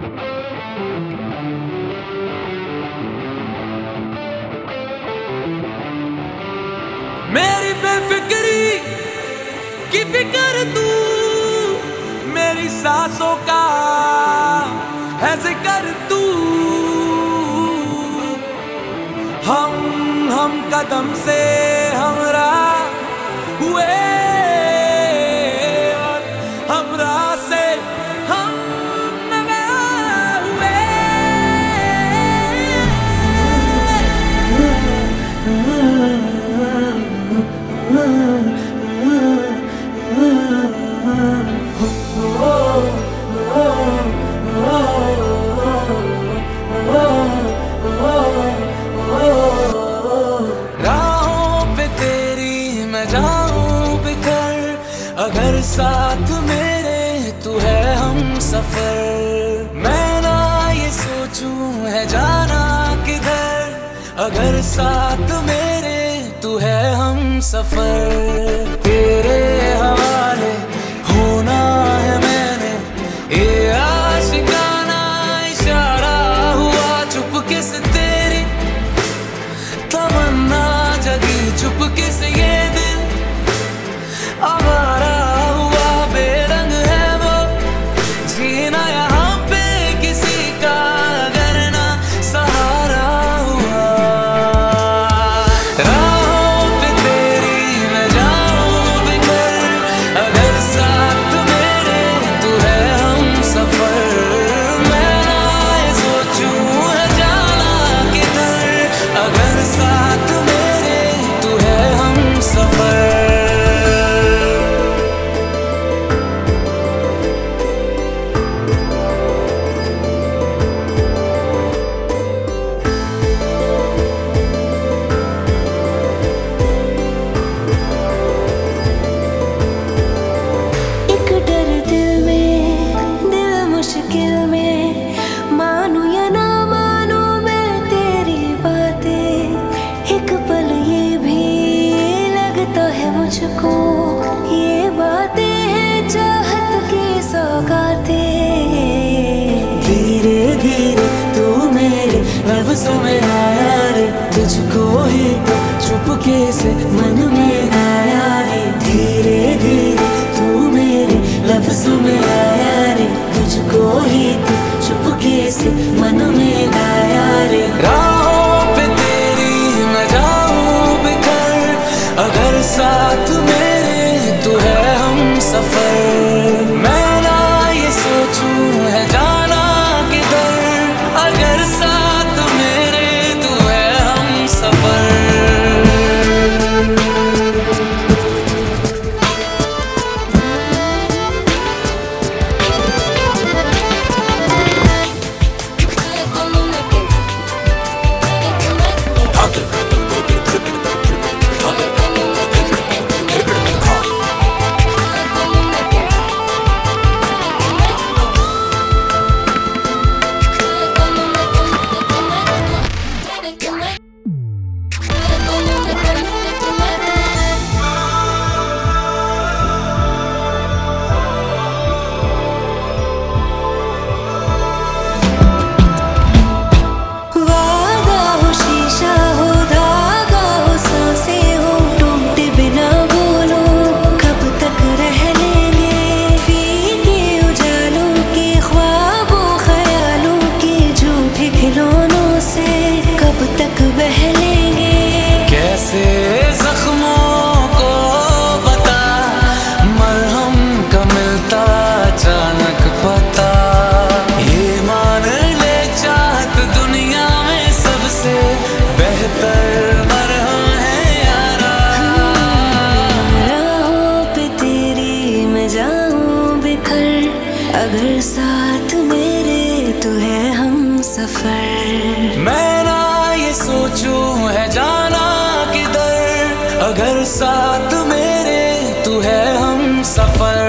मेरी बेफिक्री की फिक्र तू, मेरी सांसों का है जिक्र तू। हम कदम से हमरा हुए और हमरा से हम नवा हुए। राहों पे तेरी मैं जाऊं बिखर, अगर साथ मेरे तू है हम सफर। मैं ना ये सोचूं है जाना किधर, अगर साथ मेरे तू है हम सफर। तेरे हवाले होना है मैंने, ये आशिकाना इशारा हुआ। चुपके से तेरी तमन्ना जगी, चुपके से ये दिल आवारा हुआ। बेरंग है वो जीना यहाँ पे किसी का, अगर ना सहारा हुआ। राहों पे तेरी मैं जाऊं बिखर, अगर साथ मेरे तू है हम सफर। मैं ना ये सोचूं है जाना किधर, अगर साथ मेरे तू है हम सफर। मुश्किल में मानूं या ना मानूं मैं तेरी बातें, एक पल ये भी लगता है मुझको, ये बातें हैं चाहत की सौगातें। धीरे धीरे तू मेरे लफ्ज़ों में आया रे, तुझको ही तो चुपके से मन में आया रे। धीरे धीरे तू मेरे लफ्ज़ों में आया रे, तुझको ही तो चुपके से मन में आया रे। राहों पे तेरी मैं जाऊं बिखर, अगर साथ मेरे तू है हम सफर। मैं ना ये सोचूं है जाना किधर, अगर साथ मेरे तू है हम सफर। कैसे जख्मों को बता, मरहम का मिलता अचानक पता। ये मान ले चाहत दुनिया में सबसे बेहतर मरहम है यारा। राहों पे तेरी मैं जाऊं बिखर, अगर साथ मेरे तू है हम सफर। मैं ना ये सोचूं है जाना किधर, अगर साथ मेरे तू है हम सफर।